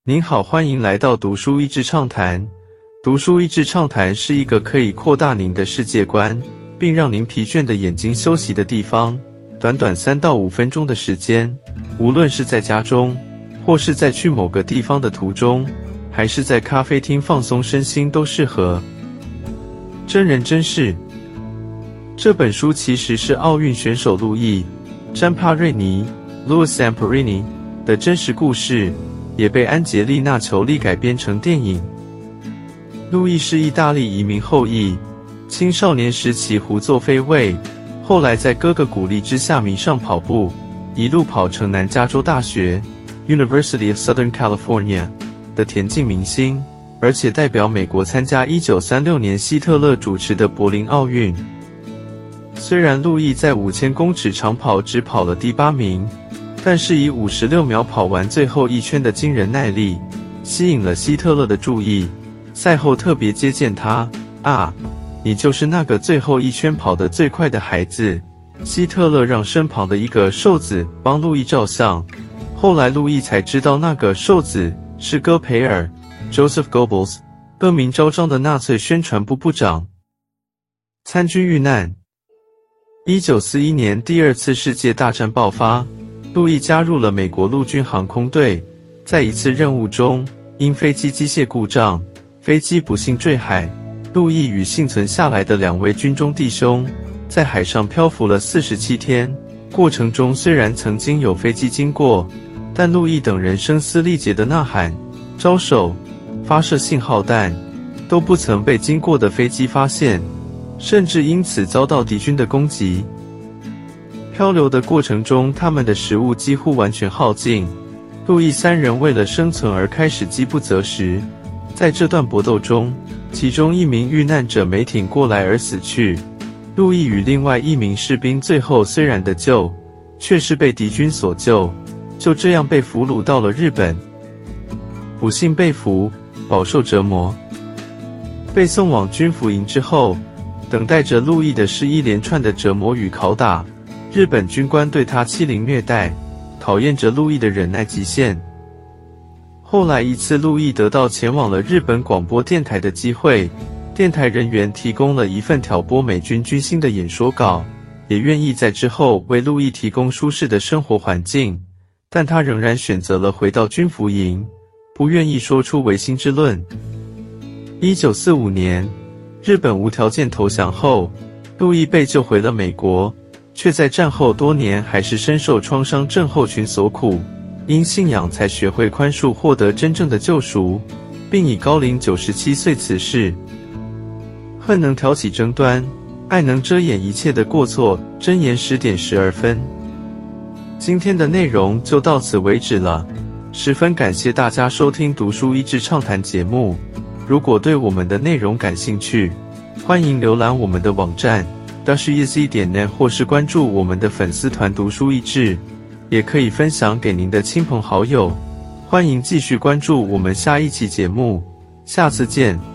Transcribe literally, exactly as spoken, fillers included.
您好，欢迎来到读书益智畅谈。读书益智畅谈是一个可以扩大您的世界观，并让您疲倦的眼睛休息的地方。短短三到五分钟的时间，无论是在家中，或是在去某个地方的途中，还是在咖啡厅放松身心都适合。真人真事。这本书其实是奥运选手路易·詹帕瑞尼 （Louis Zamperini） 的真实故事，也被安杰丽娜·裘丽改编成电影。路易是意大利移民后裔，青少年时期胡作非为，后来在哥哥鼓励之下迷上跑步，一路跑成南加州大学 （University of Southern California） 的田径明星，而且代表美国参加一九三六年希特勒主持的柏林奥运。虽然路易在五千公尺长跑只跑了第八名，但是以五十六秒跑完最后一圈的惊人耐力，吸引了希特勒的注意。赛后特别接见他，啊，你就是那个最后一圈跑得最快的孩子。希特勒让身旁的一个瘦子帮路易照相，后来路易才知道那个瘦子是戈培尔 Joseph Goebbels， 恶名昭彰的纳粹宣传部部长。参军遇难。一九四一年第二次世界大战爆发，路易加入了美国陆军航空队，在一次任务中，因飞机机械故障，飞机不幸坠海。路易与幸存下来的两位军中弟兄，在海上漂浮了四十七天，过程中虽然曾经有飞机经过，但路易等人声嘶力竭的呐喊、招手、发射信号弹，都不曾被经过的飞机发现，甚至因此遭到敌军的攻击。漂流的过程中，他们的食物几乎完全耗尽，路易三人为了生存而开始饥不择食。在这段搏斗中，其中一名遇难者没挺过来而死去。路易与另外一名士兵最后虽然得救，却是被敌军所救，就这样被俘虏到了日本。不幸被俘，饱受折磨。被送往军服营之后，等待着路易的是一连串的折磨与拷打。日本军官对他欺凌虐待，考验着路易的忍耐极限。后来一次，路易得到前往了日本广播电台的机会，电台人员提供了一份挑拨美军军心的演说稿，也愿意在之后为路易提供舒适的生活环境，但他仍然选择了回到军服营，不愿意说出违心之论。一九四五年，日本无条件投降后，路易被救回了美国，却在战后多年还是深受创伤症候群所苦，因信仰才学会宽恕，获得真正的救赎，并以高龄九十七岁辞世。恨能挑起争端，爱能遮掩一切的过错。箴言十点十二分。今天的内容就到此为止了，十分感谢大家收听读书益智畅谈节目。如果对我们的内容感兴趣，欢迎浏览我们的网站 d a s h e z 点 net 或是关注我们的粉丝团读书益智，也可以分享给您的亲朋好友。欢迎继续关注我们下一期节目，下次见。